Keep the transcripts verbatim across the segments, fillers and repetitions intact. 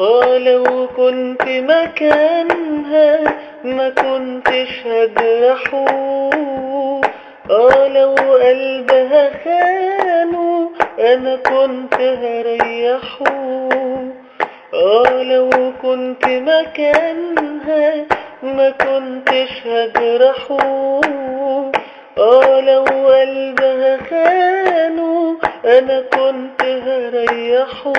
اه لو كنت مكانها ما كنتش هجرحه. اه لو قلبها خانه انا كنت هريحه. اه لو كنت مكانها ما كنتش هجرحه. اه لو قلبها خانه انا كنت هريحه.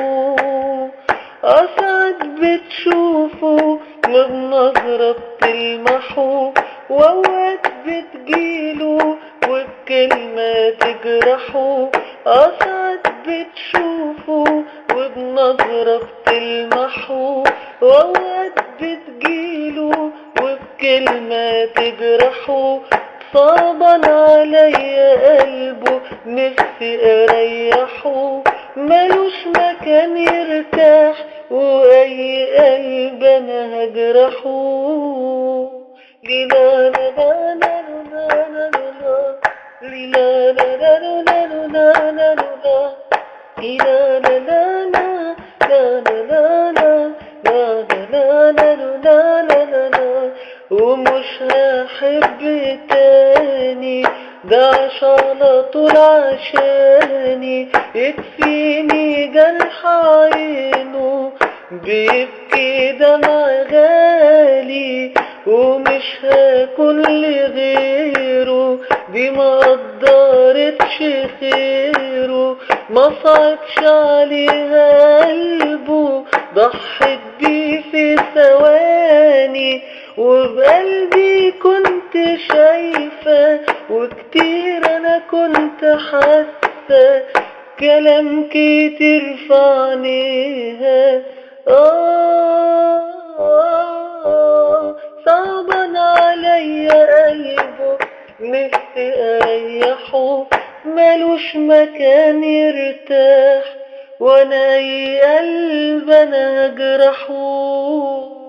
أسعد بتشوفه وبنظرة بتلمحه، وأوقات بتجيله وبكلمة تجرحه. أسعد بتشوفه وبنظرة بتلمحه، وأوقات بتجيله وبكلمة تجرحه. صعبان عليا قلبه نفسي اريحه، ملوش مكان يرتاح واي قلب انا هجرحه. ليلا لا لا لا لا لا لا، ليلا لا لا لا لا لا لا، ليلا لا لا لا لا لا لا لا لا لا لا لا. ومش هحب تاني ده عاش على طول عشاني، يكفيني جرح عينه بيبكي دمع غالي. ومش هكون لغيره دي ما قدرتش خيره، ما صعبش عليها قلبه ضحت بيه في ثواني. وبقلبي كنت شايفة وكتير انا كنت حاسة كلام كتير في عينيها. آه آه صعبان عليا قلبه نفسي اريحه، ملوش مكان يرتاح وانا اي قلب انا هجرحه.